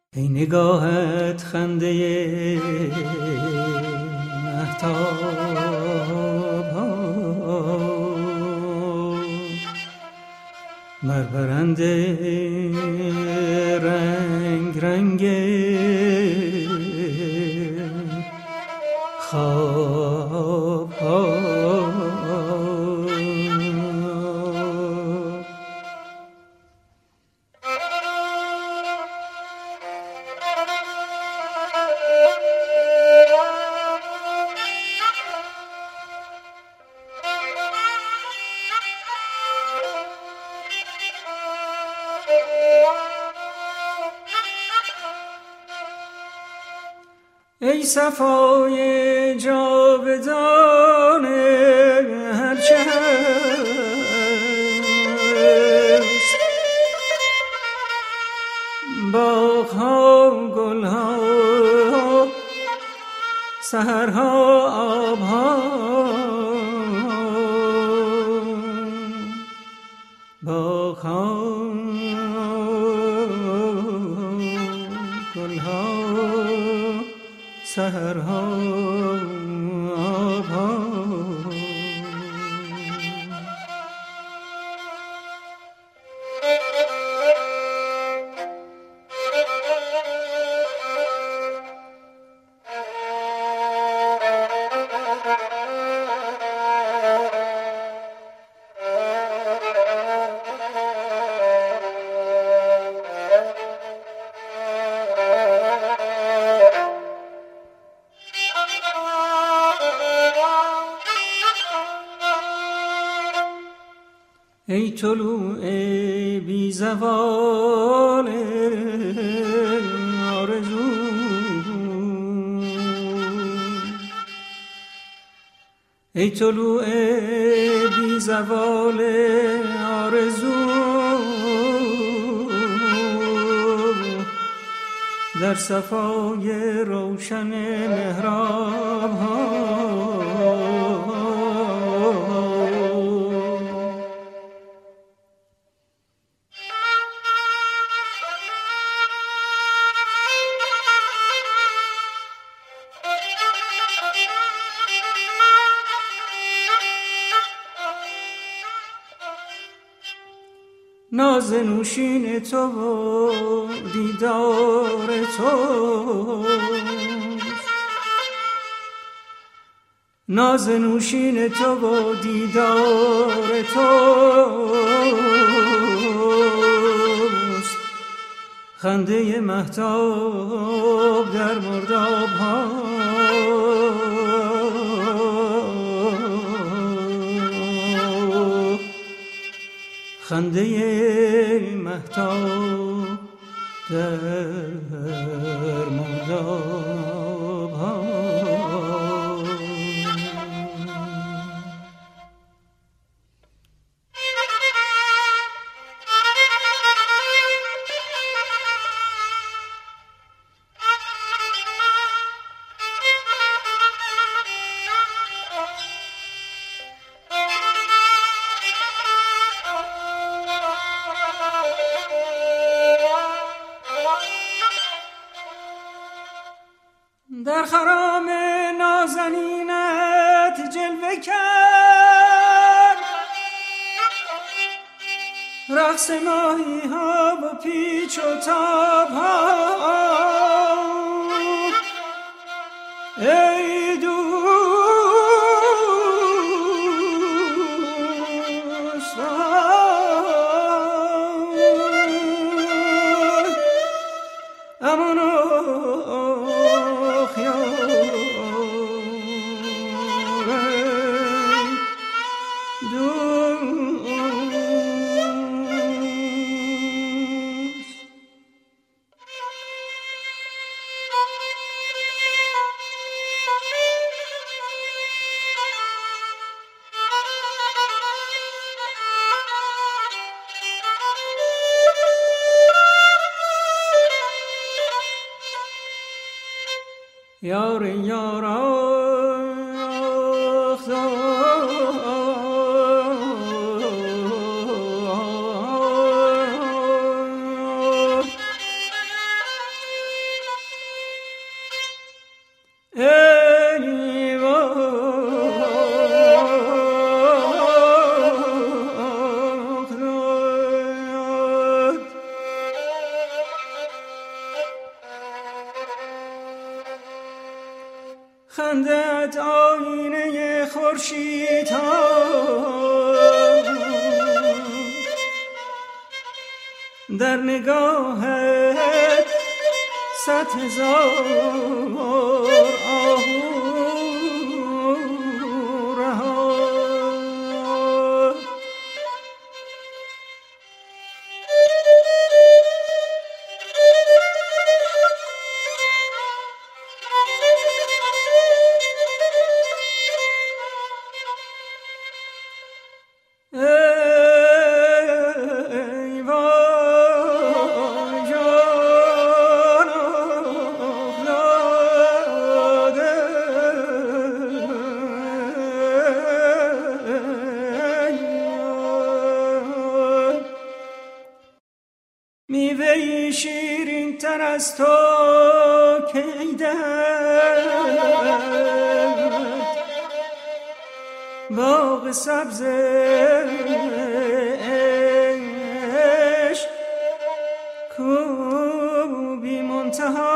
ای نگاهت خنده مهتاب ها، مربرنده رنگ رنگ خواب ها. ای صفای جاودان هرچه هست، باغ‌ها گل‌ها سحرها آب‌ها، باغ‌ها گل‌ها سحرها آبها. ای طلوع بی زوال آرزو، ای طلوع بی زوال آرزو، در صفای روشن محراب ها. ناز نوشین تو و دیدار تو، ناز نوشین تو و دیدار توست، خنده مهتاب در مرداب ها. خنده مهتاب در مرداب ها. در خرام نازنینت جلوه کرد رقص ماهی ها و پیچ و تاب ها. ای دوست امان یار یارا خندت آینه خورشید ها، در نگاهت 100,000 آهو رها. میوه‌ی شیرین تر از تو کی دهد، باغ سبز عشق کو بی منتها.